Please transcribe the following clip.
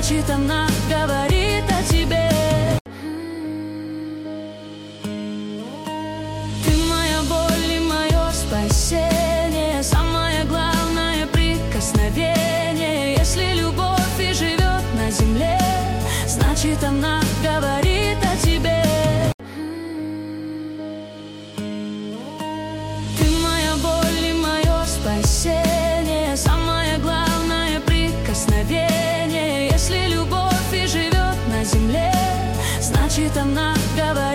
значит она говорит о тебе. Ты моя боль и мое спасение, самое главное прикосновение. Если любовь и живет на земле, значит она говорит о тебе. Ты моя боль и мое спасение, самое главное прикосновение. Если любовь и живет на земле, значит она говорит